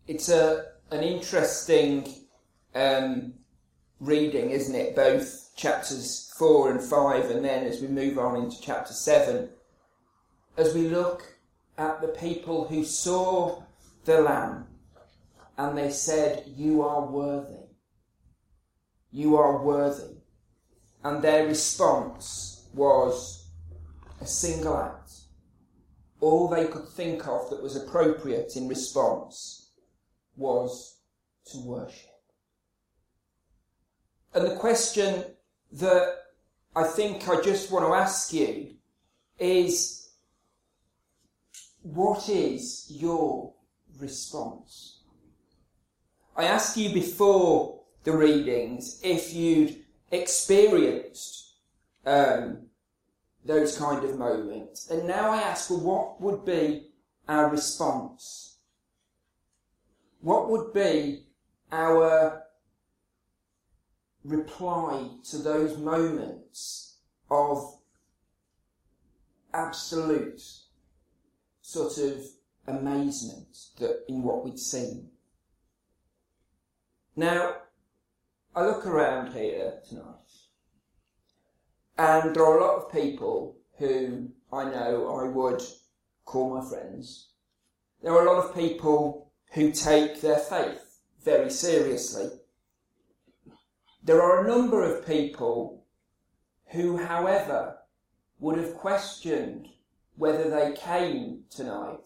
It's an interesting reading, isn't it? Both chapters 4 and 5, and then as we move on into chapter 7, as we look at the people who saw the Lamb and they said, "You are worthy. You are worthy." And their response was a single act. All they could think of that was appropriate in response was to worship. And the question that I think I just want to ask you is, what is your response? I asked you before the readings if you'd experienced those kind of moments. And now I ask, well, what would be our response? What would be our reply to those moments of absolute sort of amazement that in what we'd seen? Now, I look around here tonight, and there are a lot of people who I know I would call my friends. There are a lot of people who take their faith very seriously. There are a number of people who, however, would have questioned whether they came tonight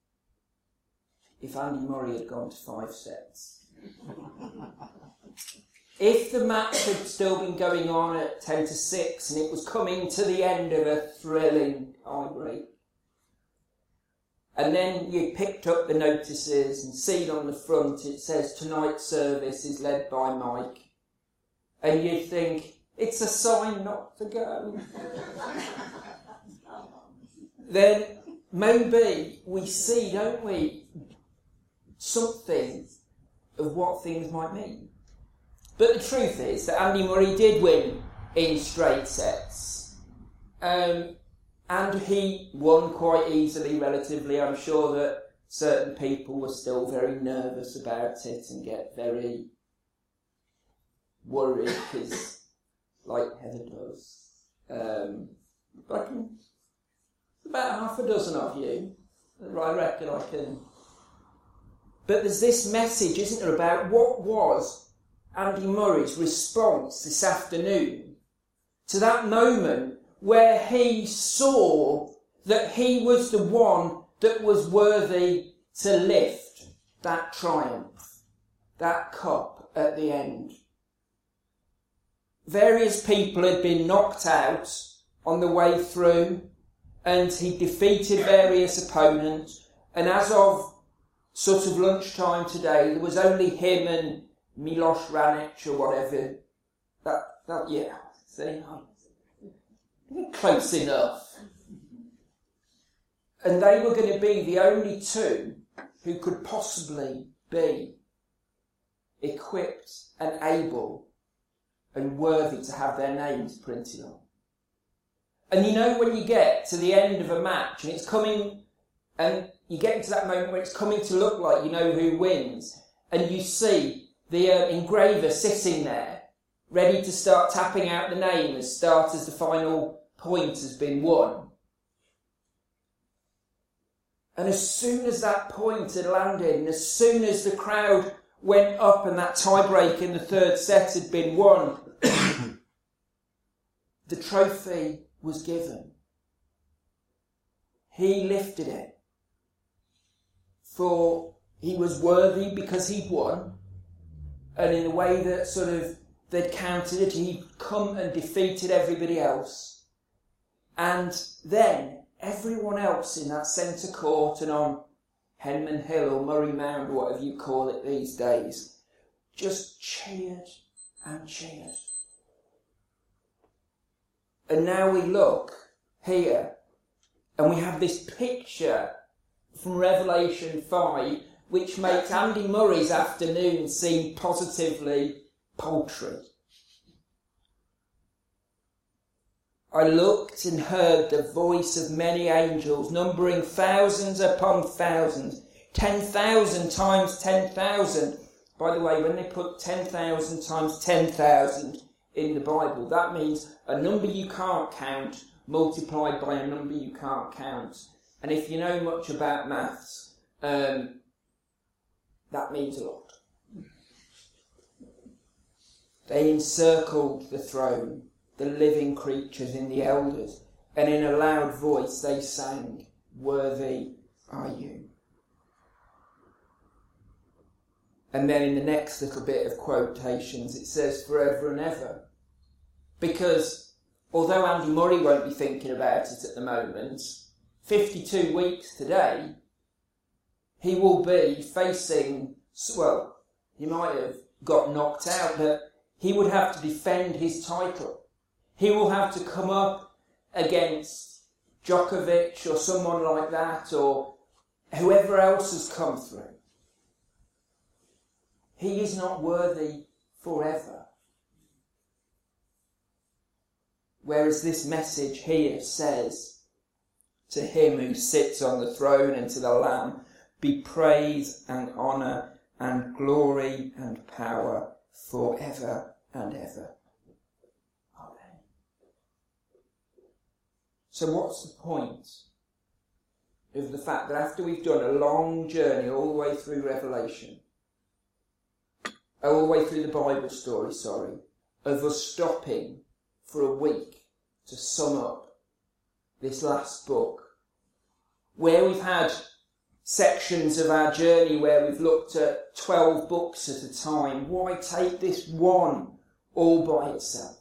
if Andy Murray had gone to 5 sets. If the match had still been going on at 10-6 and it was coming to the end of a thrilling tie break, and then you picked up the notices and seen on the front it says tonight's service is led by Mike, and you'd think, it's a sign not to go. Then maybe we see, don't we, something of what things might mean. But the truth is that Andy Murray did win in straight sets. And he won quite easily, relatively. I'm sure that certain people were still very nervous about it and get very worried, because, like Heather does. But about half a dozen of you, I reckon I can. But there's this message, isn't there, about what was Andy Murray's response this afternoon to that moment where he saw that he was the one that was worthy to lift that triumph, that cup at the end. Various people had been knocked out on the way through, and he defeated various opponents, and as of sort of lunchtime today, there was only him and Milos Raonic or whatever. That yeah, see, close enough. And they were going to be the only two who could possibly be equipped and able and worthy to have their names printed on. And you know, when you get to the end of a match and it's coming, and you get into that moment where it's coming to look like you know who wins, and you see the engraver sitting there, ready to start tapping out the name as the final point has been won. And as soon as that point had landed, and as soon as the crowd went up and that tie-break in the third set had been won, the trophy was given. He lifted it. For he was worthy because he'd won, and in the way that sort of they'd counted it, he'd come and defeated everybody else. And then everyone else in that centre court and on Henman Hill or Murray Mound, or whatever you call it these days, just cheered and cheered. And now we look here and we have this picture from Revelation 5 which makes Andy Murray's afternoon seem positively paltry. I looked and heard the voice of many angels, numbering thousands upon thousands, 10,000 times 10,000. By the way, when they put 10,000 times 10,000 in the Bible, that means a number you can't count multiplied by a number you can't count. And if you know much about maths, that means a lot. They encircled the throne, the living creatures and the elders, and in a loud voice they sang, "Worthy are you." And then in the next little bit of quotations it says forever and ever. Because although Andy Murray won't be thinking about it at the moment, 52 weeks today, he will be facing, well, he might have got knocked out, but he would have to defend his title. He will have to come up against Djokovic or someone like that, or whoever else has come through. He is not worthy forever. Whereas this message here says, to him who sits on the throne and to the Lamb, be praise and honour and glory and power forever and ever. Amen. So what's the point of the fact that after we've done a long journey all the way through Revelation, all the way through the Bible story, of us stopping for a week to sum up this last book, where we've had sections of our journey where we've looked at 12 books at a time, why take this one all by itself?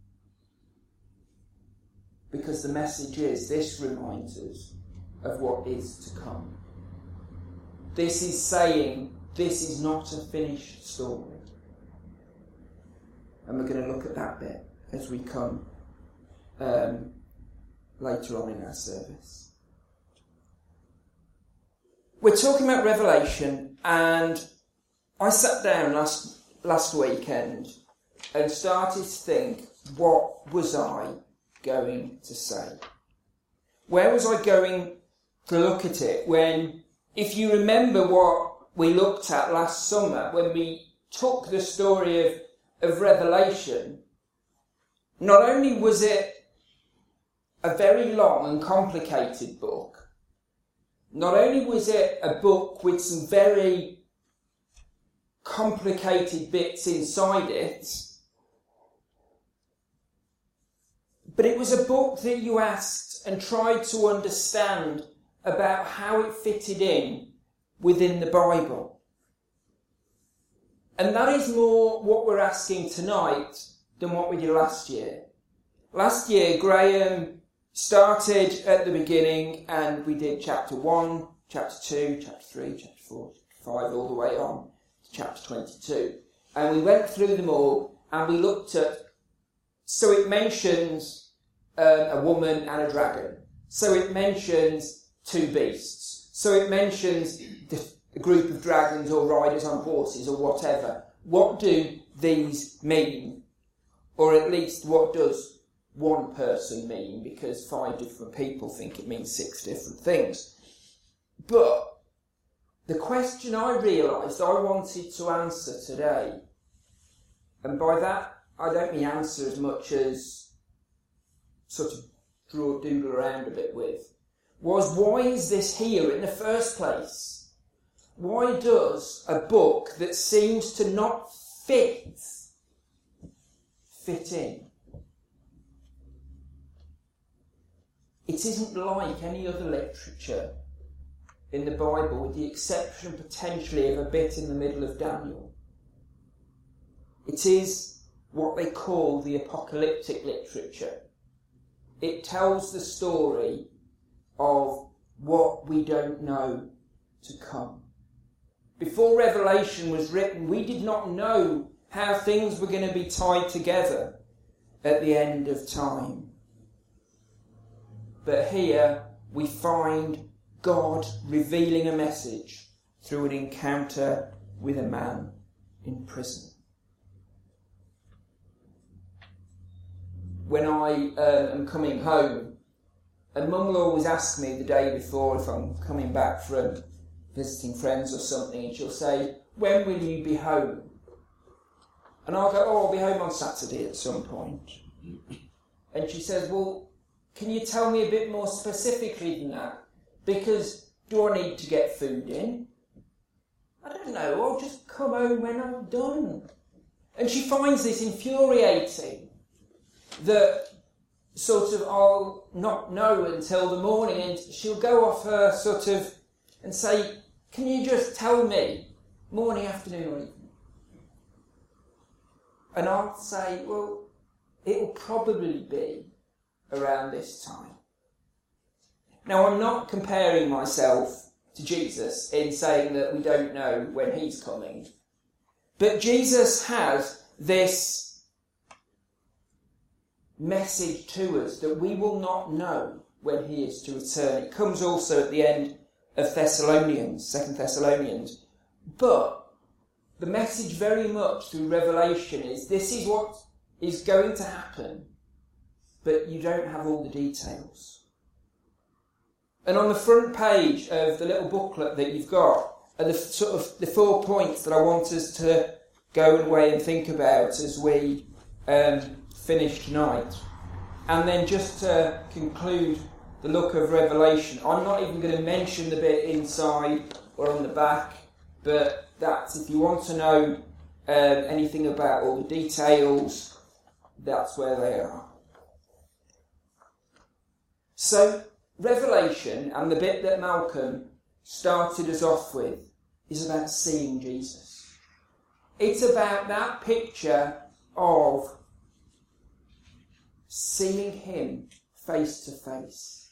Because the message is, this reminds us of what is to come. This is saying, this is not a finished story. And we're going to look at that bit as we come later on in our service. We're talking about Revelation, and I sat down last weekend and started to think, what was I going to say? Where was I going to look at it when, if you remember what we looked at last summer, when we took the story of Revelation, not only was it a very long and complicated book, not only was it a book with some very complicated bits inside it, but it was a book that you asked and tried to understand about how it fitted in within the Bible. And that is more what we're asking tonight than what we did last year. Last year, Graham started at the beginning and we did chapter 1, chapter 2, chapter 3, chapter 4, chapter 5, all the way on to chapter 22. And we went through them all and we looked at, so it mentions a woman and a dragon. So it mentions two beasts. So it mentions a group of dragons or riders on horses or whatever. What do these mean? Or at least what does one person mean? Because 5 different people think it means 6 different things. But the question I realised I wanted to answer today, and by that I don't mean answer as much as sort of doodle around a bit with, was why is this here in the first place? Why does a book that seems to not fit in? It isn't like any other literature in the Bible, with the exception potentially of a bit in the middle of Daniel. It is what they call the apocalyptic literature. It tells the story of what we don't know to come. Before Revelation was written, we did not know how things were going to be tied together at the end of time. But here we find God revealing a message through an encounter with a man in prison. When I am coming home, and Mum will always ask me the day before if I'm coming back from visiting friends or something, and she'll say, "When will you be home?" And I'll go, "Oh, I'll be home on Saturday at some point." And she says, "Well, can you tell me a bit more specifically than that? Because do I need to get food in?" "I don't know, I'll just come home when I'm done." And she finds this infuriating, that sort of I'll not know until the morning, and she'll go off her sort of and say, "Can you just tell me morning, afternoon or evening?" And I'll say, "Well, it will probably be around this time." Now, I'm not comparing myself to Jesus in saying that we don't know when he's coming. But Jesus has this message to us that we will not know when he is to return. It comes also at the end of Thessalonians, 2 Thessalonians. But the message very much through Revelation is this is what is going to happen, but you don't have all the details. And on the front page of the little booklet that you've got are the sort of the 4 points that I want us to go away and think about as we finish tonight. And then just to conclude the look of Revelation, I'm not even going to mention the bit inside or on the back, but that's, if you want to know anything about all the details, that's where they are. So, Revelation, and the bit that Malcolm started us off with, is about seeing Jesus. It's about that picture of seeing him face to face.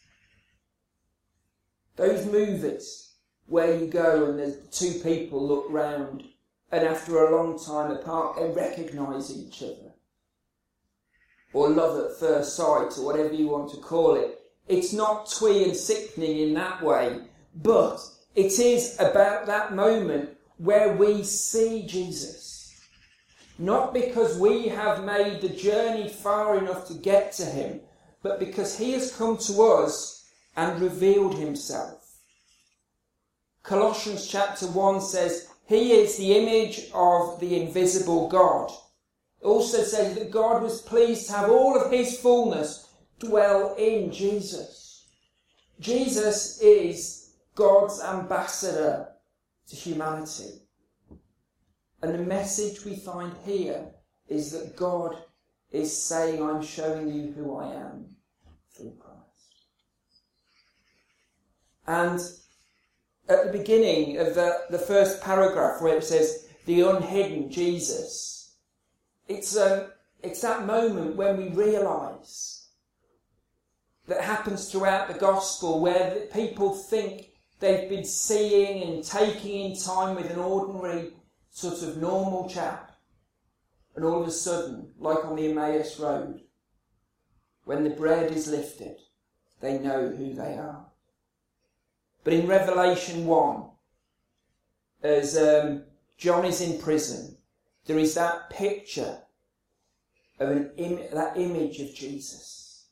Those movies where you go and the two people look round and after a long time apart they recognise each other. Or love at first sight, or whatever you want to call it. It's not twee and sickening in that way, but it is about that moment where we see Jesus. Not because we have made the journey far enough to get to him, but because he has come to us and revealed himself. Colossians chapter 1 says, he is the image of the invisible God. It also says that God was pleased to have all of his fullness dwell in Jesus. Jesus is God's ambassador to humanity. And the message we find here is that God is saying, I'm showing you who I am through Christ. And at the beginning of the first paragraph where it says, the unhidden Jesus, it's that moment when we realise that happens throughout the gospel where people think they've been seeing and taking in time with an ordinary sort of normal chap, and all of a sudden, like on the Emmaus Road, when the bread is lifted, they know who they are. But in Revelation 1, as John is in prison, there is that picture of that image of Jesus.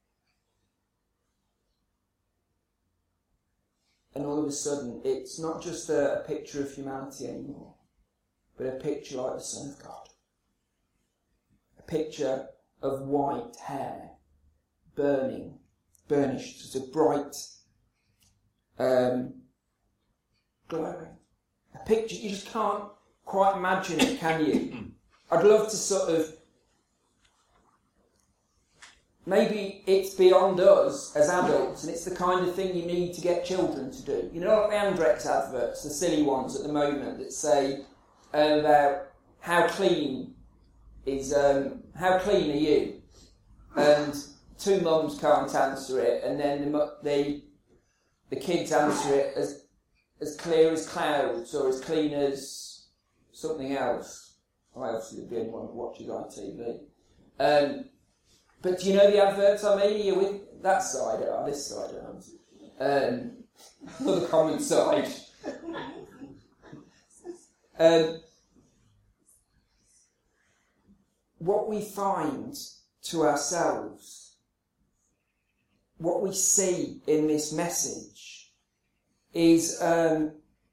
And all of a sudden, it's not just a picture of humanity anymore, but a picture like the Son of God. A picture of white hair, burnished, sort of bright, glowing. A picture, you just can't quite imagine it, can you? I'd love to sort of, maybe it's beyond us as adults, and it's the kind of thing you need to get children to do. You know, like the Andrex adverts, the silly ones at the moment that say about how clean are you? And two mums can't answer it, and then the kids answer it as clear as clouds or as clean as something else. I obviously would be anyone who watches ITV. But do you know the adverts I mean? Are you with that side or this side? Or the common side. What we find to ourselves, what we see in this message, is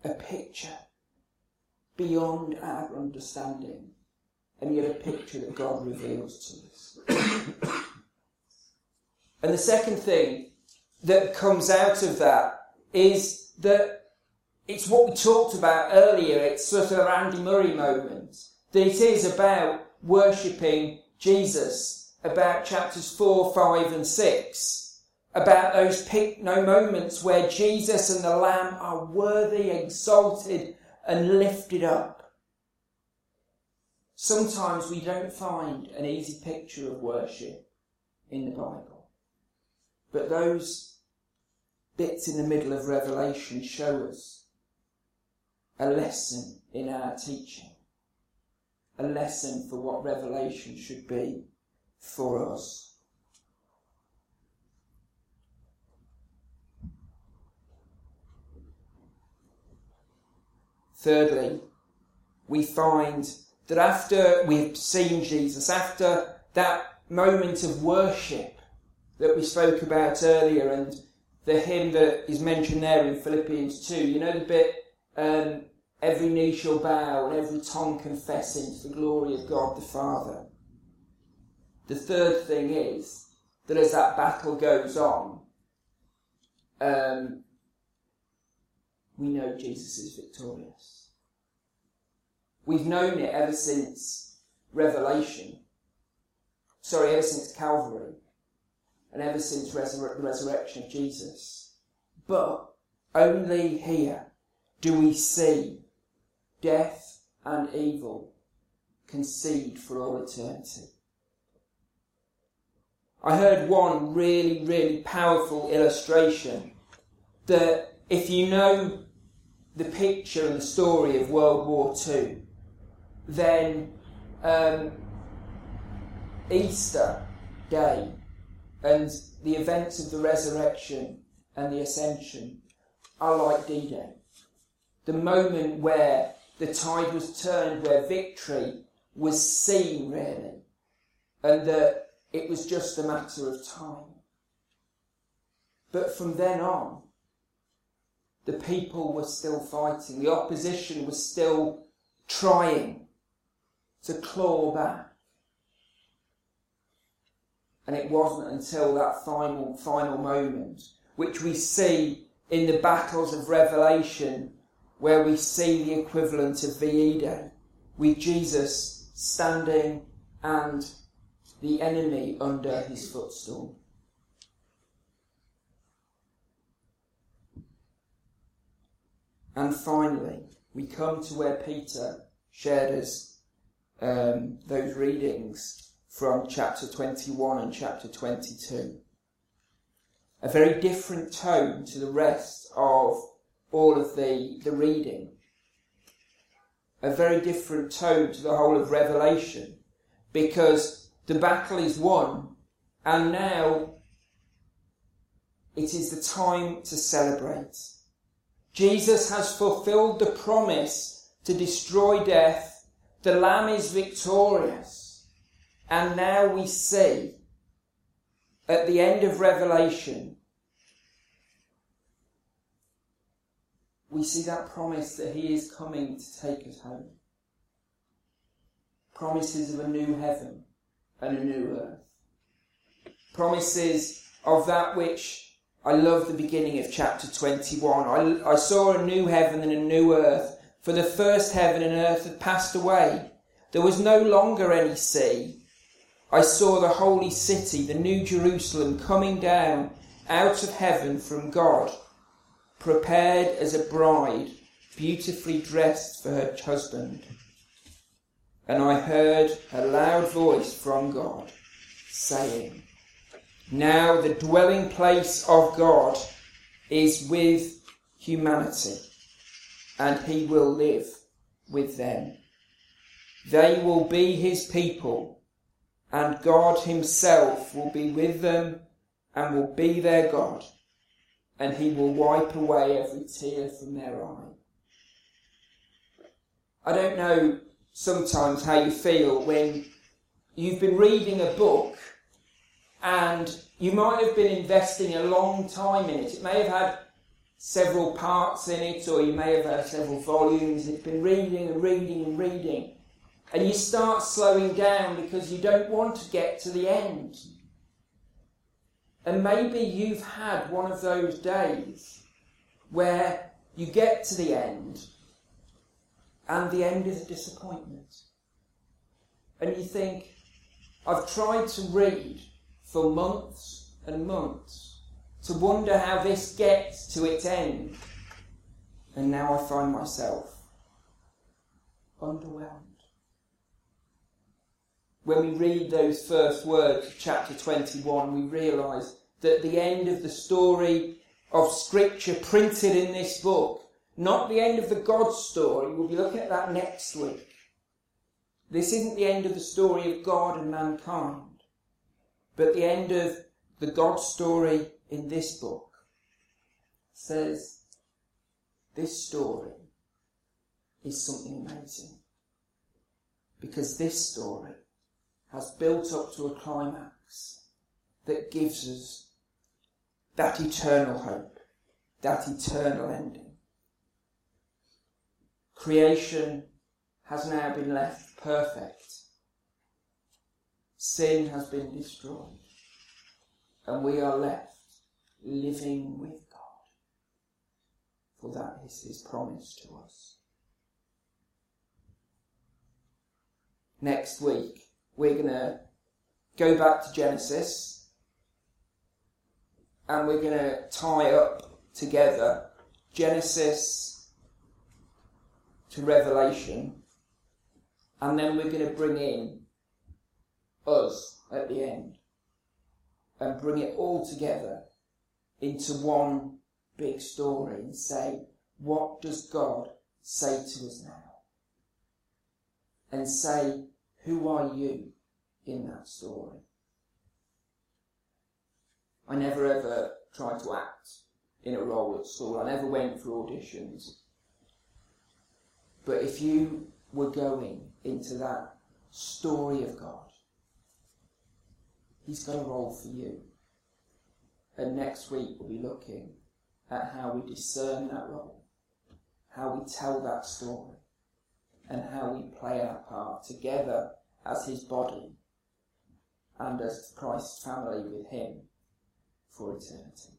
a picture beyond our understanding, and yet a picture that God reveals to us. And the second thing that comes out of that is that it's what we talked about earlier. It's sort of an Andy Murray moment. That it is about worshipping Jesus, about chapters 4, 5 and 6, about those moments where Jesus and the Lamb are worthy, exalted and lifted up. Sometimes we don't find an easy picture of worship in the Bible. But those bits in the middle of Revelation show us a lesson in our teaching. A lesson for what Revelation should be for us. Thirdly, we find that after we've seen Jesus, after that moment of worship that we spoke about earlier, and the hymn that is mentioned there in Philippians 2, you know the bit, every knee shall bow and every tongue confessing to the glory of God the Father. The third thing is that as that battle goes on, we know Jesus is victorious. We've known it ever since Revelation. Ever since Calvary. And ever since the resurrection of Jesus. But only here do we see death and evil concede for all eternity. I heard one really, really powerful illustration that if you know the picture and the story of World War II, then Easter Day and the events of the resurrection and the ascension are like D-Day. The moment where the tide was turned, where victory was seen, really, and that it was just a matter of time. But from then on, the people were still fighting. The opposition was still trying to claw back. And it wasn't until that final moment, which we see in the battles of Revelation, where we see the equivalent of VE Day, with Jesus standing and the enemy under his footstool. And finally, we come to where Peter shared us those readings from chapter 21 and chapter 22. A very different tone to the rest of all of the reading. A very different tone to the whole of Revelation, because the battle is won, and now it is the time to celebrate. Jesus has fulfilled the promise to destroy death. The Lamb is victorious. And now we see, at the end of Revelation, we see that promise that he is coming to take us home. Promises of a new heaven and a new earth. Promises of that which I love the beginning of chapter 21. I saw a new heaven and a new earth, for the first heaven and earth had passed away. There was no longer any sea. I saw the holy city, the new Jerusalem, coming down out of heaven from God, prepared as a bride, beautifully dressed for her husband. And I heard a loud voice from God, saying, now the dwelling place of God is with humanity, and he will live with them. They will be his people, and God himself will be with them and will be their God, and he will wipe away every tear from their eye. I don't know sometimes how you feel when you've been reading a book and you might have been investing a long time in it. It may have had several parts in it, or you may have had several volumes. It's been reading and reading and reading. And you start slowing down because you don't want to get to the end. And maybe you've had one of those days where you get to the end and the end is a disappointment. And you think, I've tried to read for months and months to wonder how this gets to its end. And now I find myself underwhelmed. When we read those first words of chapter 21, we realise that the end of the story of Scripture printed in this book, not the end of the God story, we'll be looking at that next week. This isn't the end of the story of God and mankind, but the end of the God story in this book. Says this story is something amazing, because this story has built up to a climax that gives us that eternal hope, that eternal ending. Creation has now been left perfect. Sin has been destroyed. And we are left living with God. For that is his promise to us. Next week, we're going to go back to Genesis, and we're going to tie up together Genesis to Revelation, and then we're going to bring in us at the end and bring it all together into one big story and say, what does God say to us now? And say, who are you in that story? I never ever tried to act in a role at school. I never went for auditions. But if you were going into that story of God, he's got a role for you. And next week we'll be looking at how we discern that role, how we tell that story, and how we play our part together as his body and as Christ's family with him for eternity.